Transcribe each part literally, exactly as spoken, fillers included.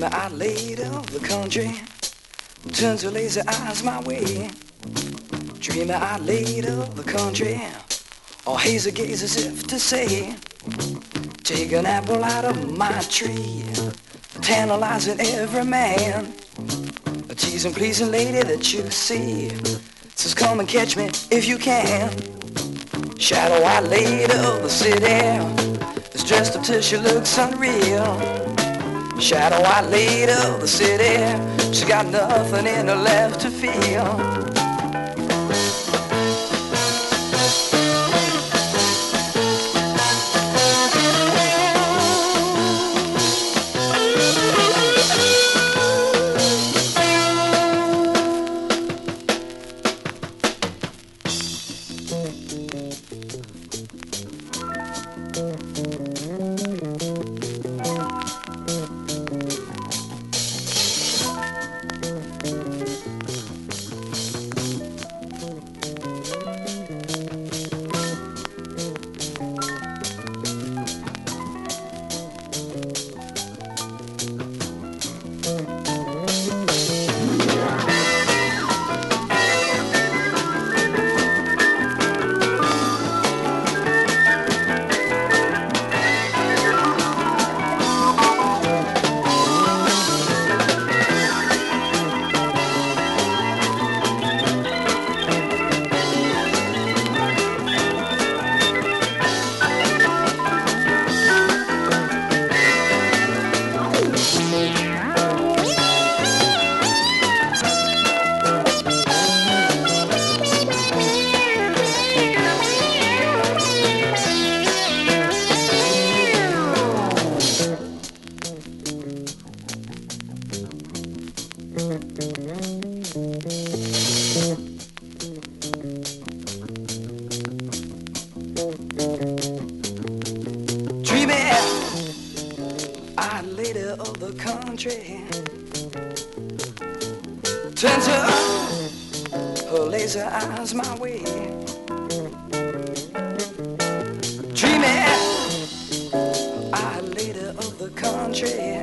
Dreamy-eyed lady of the country turns her lazy eyes my way. Dreamy-eyed lady of the country, all hazy gaze as if to say, take an apple out of my tree, tantalizing every man. A teasing, pleasing lady that you see says, come and catch me if you can. Shadow-eyed lady of the city is dressed up till she looks unreal. Shadow-eyed lady of the city, she got nothing in her left to feel. Dreamy-eyed lady of the country turns her, her lazy eyes my way. Dreamy-eyed lady of the country,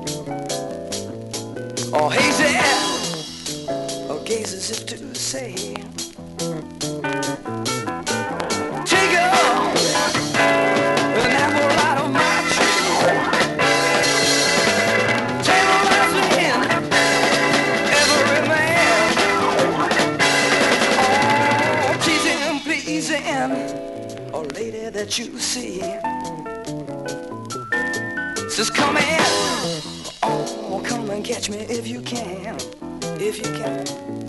all hazy, or gaze as if to say, take her an apple out of my tree, tantalizing every man. Oh, teasing, pleasing, a lady that you see says, come in, oh, come and catch me if you can, if you can.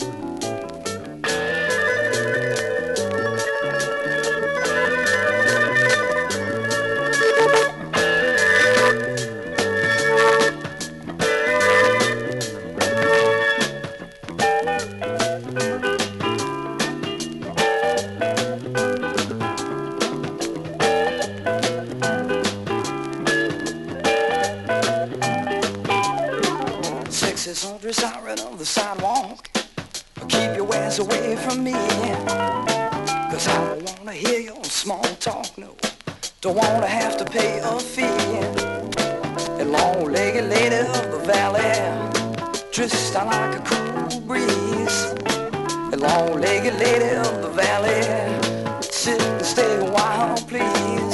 Sexy soldiers are out on the sidewalk, keep your ass away from me, cause I don't wanna hear your small talk, no, don't wanna have to pay a fee. And long-legged lady of the valley, dressed like a cool breeze. And long-legged lady of the valley, sit and stay a while, please.